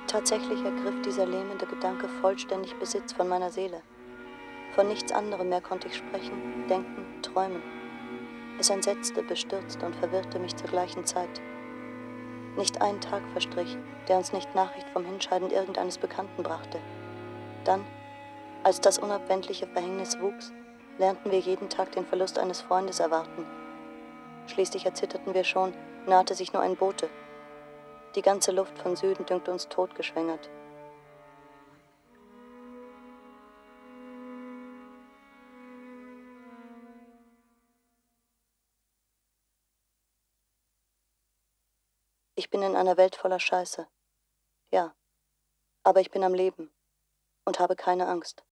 Tatsächlich ergriff dieser lähmende Gedanke vollständig Besitz von meiner Seele. Von nichts anderem mehr konnte ich sprechen, denken, träumen. Es entsetzte, bestürzte und verwirrte mich zur gleichen Zeit. Nicht ein Tag verstrich, der uns nicht Nachricht vom Hinscheiden irgendeines Bekannten brachte. Dann, als das unabwendliche Verhängnis wuchs, lernten wir jeden Tag den Verlust eines Freundes erwarten. Schließlich erzitterten wir schon, nahte sich nur ein Bote. Die ganze Luft von Süden dünkte uns totgeschwängert. Ich bin in einer Welt voller Scheiße. Ja, aber ich bin am Leben und habe keine Angst.